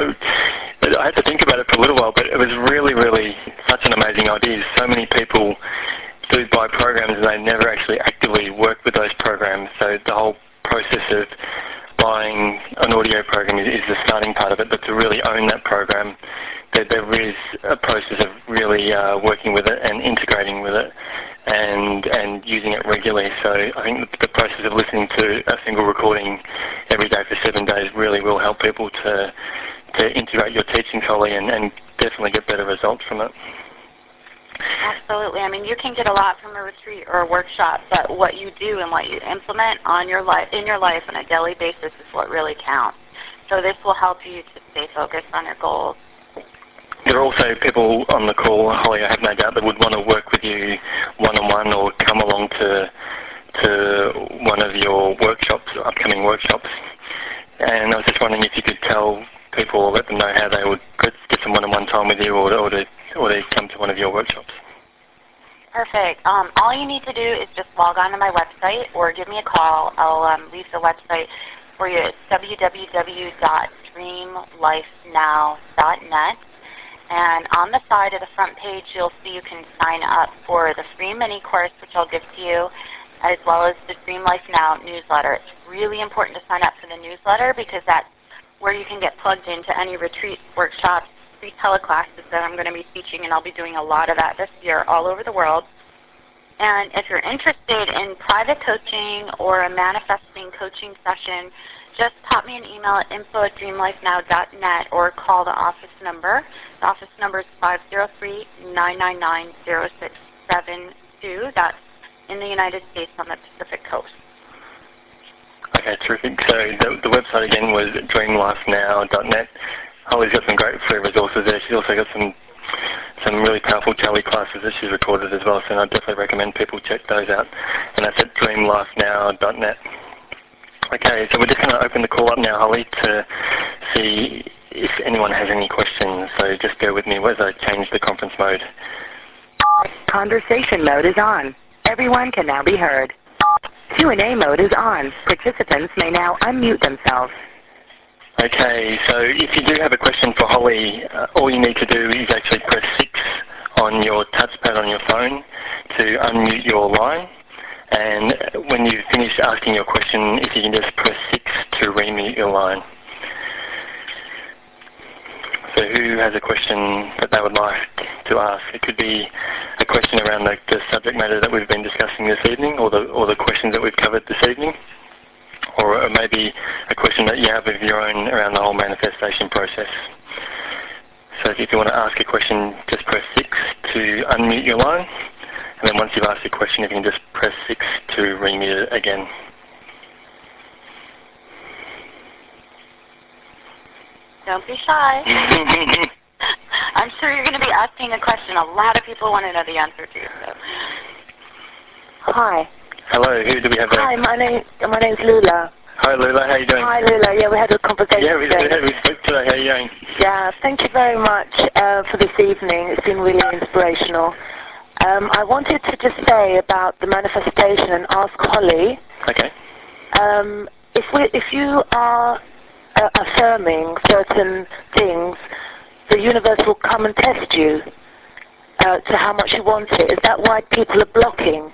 I had to think about it for a little while, but it was really, really such an amazing idea. So many people do buy programs and they never actually actively work with those programs, so the whole process of buying an audio program is the starting part of it, but to really own that program, there is a process of really working with it and integrating with it and using it regularly. So I think the process of listening to a single recording every day for 7 days really will help people to integrate your teachings, Holly, and definitely get better results from it. Absolutely. I mean, you can get a lot from a retreat or a workshop, but what you do and what you implement in your life on a daily basis is what really counts. So this will help you to stay focused on your goals. There are also people on the call, Holly, I have no doubt, that would want to work with you one-on-one or come along to one of your workshops, upcoming workshops. And I was just wondering if you could tell people or let them know how they would get some one-on-one time with you or to come to one of your workshops. Perfect. All you need to do is just log on to my website or give me a call. I'll leave the website for you. It's www.dreamlifenow.net. And on the side of the front page, you'll see you can sign up for the free mini course, which I'll give to you, as well as the Dream Life Now newsletter. It's really important to sign up for the newsletter because that's where you can get plugged into any retreats, workshops, free teleclasses that I'm going to be teaching, and I'll be doing a lot of that this year all over the world. And if you're interested in private coaching or a manifesting coaching session, just pop me an email at info@dreamlifenow.net or call the office number. The office number is 503-999-0672. That's in the United States on the Pacific Coast. Okay, terrific. So the website again was dreamlifenow.net. Holly's got some great free resources there. She's also got some really powerful tele classes that she's recorded as well, so I definitely recommend people check those out. And that's at dreamlifenow.net. Okay, so we're just going to open the call up now, Holly, to see if anyone has any questions. So just bear with me as I change the conference mode. Conversation mode is on. Everyone can now be heard. Q&A mode is on. Participants may now unmute themselves. Okay, so if you do have a question for Holly, all you need to do is actually press 6 on your touchpad on your phone to unmute your line. And when you finish asking your question, if you can just press 6 to remute your line. So who has a question that they would like to ask? It could be a question around the subject matter that we've been discussing this evening, or the questions that we've covered this evening, or maybe a question that you have of your own around the whole manifestation process. So if you want to ask a question, just press 6 to unmute your line. And then once you've asked your question, you can just press 6 to remute it again. Don't be shy. I'm sure you're going to be asking a question a lot of people want to know the answer to. So. Hi. Hello, who do we have there? Hi, my name's Lula. Hi Lula, how are you doing? Hi Lula, yeah, we had a conversation today. We spoke today, how are you doing? Yeah, thank you very much for this evening. It's been really inspirational. I wanted to just say about the manifestation and ask Holly. Okay. If you are affirming certain things, the universe will come and test you to how much you want it. Is that why people are blocking?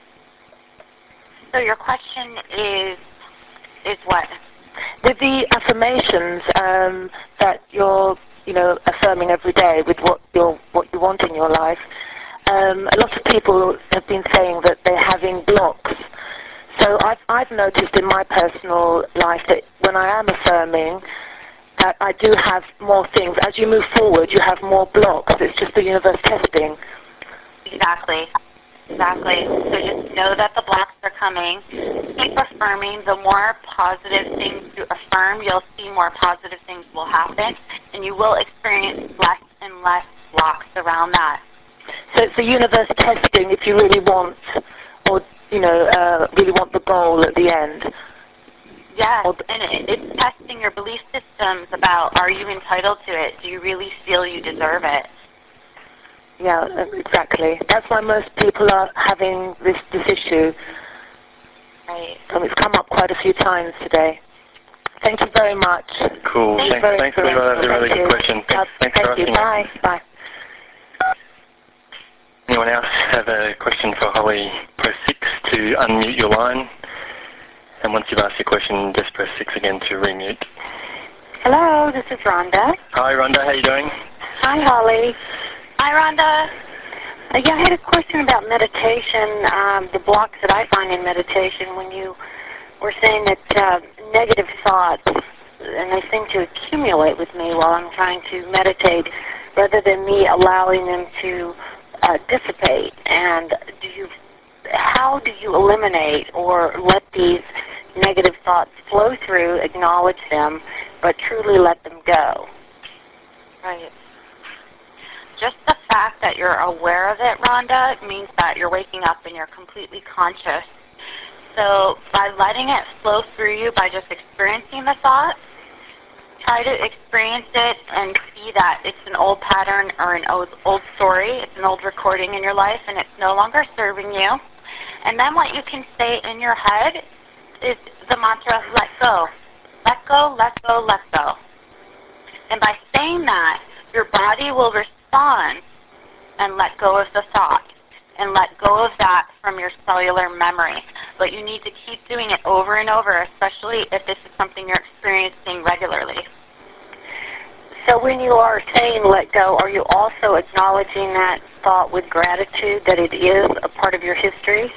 So your question is what? With the affirmations that you're, affirming every day with what you want in your life, a lot of people have been saying that they're having blocks. So I've noticed in my personal life that when I am affirming, that I do have more things. As you move forward, you have more blocks. It's just the universe testing. Exactly. So just know that the blocks are coming. Keep affirming. The more positive things you affirm, you'll see more positive things will happen, and you will experience less and less blocks around that. So it's the universe testing if you really want, or really want the goal at the end. Yes, and it's testing your belief systems about, are you entitled to it? Do you really feel you deserve it? Yeah, exactly. That's why most people are having this issue. Right. It's come up quite a few times today. Thank you very much. Cool. Thanks for that. That's a really good question. Thanks for asking. Bye. Bye. Anyone else have a question for Holly? Press 6 to unmute your line. And once you've asked your question, just press 6 again to remute. Hello, this is Rhonda. Hi, Rhonda. How are you doing? Hi, Holly. Hi, Rhonda. Yeah, I had a question about meditation, the blocks that I find in meditation when you were saying that negative thoughts, and they seem to accumulate with me while I'm trying to meditate, rather than me allowing them to dissipate. And how do you eliminate or let these negative thoughts flow through, acknowledge them, but truly let them go? Right. Just the fact that you're aware of it, Rhonda, means that you're waking up and you're completely conscious. So by letting it flow through you, by just experiencing the thought, try to experience it and see that it's an old pattern or an old story. It's an old recording in your life, and it's no longer serving you. And then what you can say in your head is the mantra, let go. Let go, let go, let go. And by saying that, your body will respond and let go of the thought and let go of that from your cellular memory. But you need to keep doing it over and over, especially if this is something you're experiencing regularly. So when you are saying let go, are you also acknowledging that thought with gratitude, that it is a part of your history?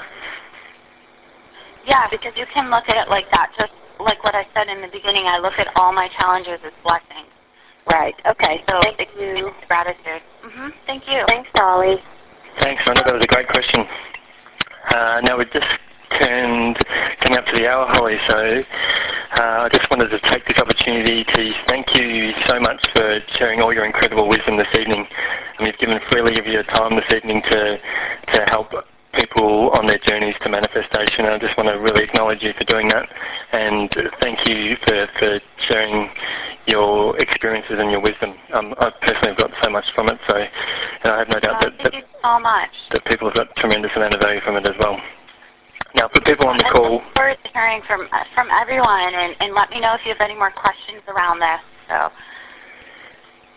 Yeah, because you can look at it like that. Just like what I said in the beginning, I look at all my challenges as blessings. Right. Okay. So thank you. It's gratitude. Thank you. Thanks, Dolly. Thanks, Rhonda. That was a great question. Now we're just coming up to the hour, Holly, so I just wanted to take this opportunity to thank you so much for sharing all your incredible wisdom this evening. And you've given freely of your time this evening to help people on their journeys to manifestation. I just want to really acknowledge you for doing that, and thank you for sharing your experiences and your wisdom. I personally have got so much from it, so and I have no doubt thank you so much. that people have got a tremendous amount of value from it as well. Now, for people on the call, I look forward to hearing from everyone, and let me know if you have any more questions around this. So.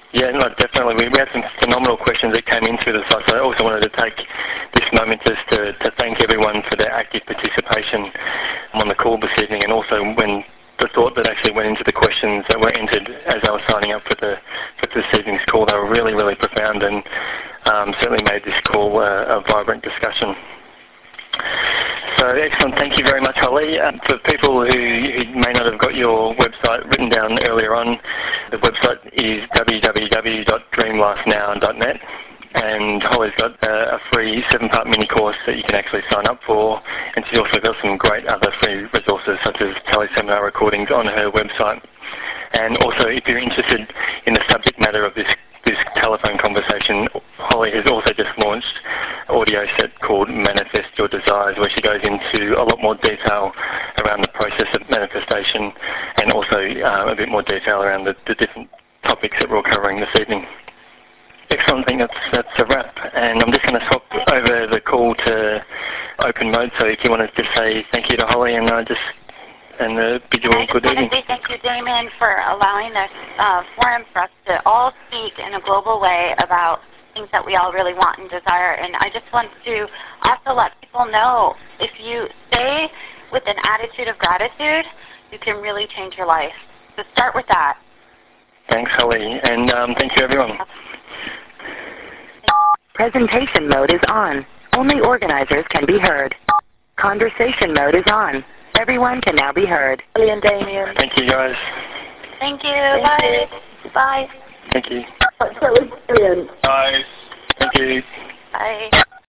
Yeah, no, definitely. We had some phenomenal questions that came in through the site, so I also wanted to take this moment just to thank everyone for their active participation on the call this evening, and also when the thought that actually went into the questions that were entered as I was signing up for this evening's call. They were really, really profound and certainly made this call a vibrant discussion. So excellent, thank you very much, Holly. For people who may not have got your website written down earlier on, the website is www.dreamlifenow.net, and Holly's got a free 7-part mini course that you can actually sign up for, and she's also got some great other free resources such as teleseminar recordings on her website. And also, if you're interested in the subject matter of this telephone conversation, Holly has also just launched an audio set called Manifest Your Desires, where she goes into a lot more detail around the process of manifestation, and also a bit more detail around the different topics that we're covering this evening. Excellent, I think that's a wrap. And I'm just going to swap over the call to open mode, so if you want to just say thank you to Holly and bid you all good evening. I just want to say thank you, Damien, for allowing this forum for us to all speak in a global way about things that we all really want and desire. And I just want to also let people know, if you stay with an attitude of gratitude, you can really change your life. So start with that. Thanks, Holly, and thank you, everyone. Presentation mode is on. Only organizers can be heard. Conversation mode is on. Everyone can now be heard. Holly and Damien. Thank you, guys. Thank you. Bye. Bye. Thank you. That was brilliant. Bye. Thank you. Bye.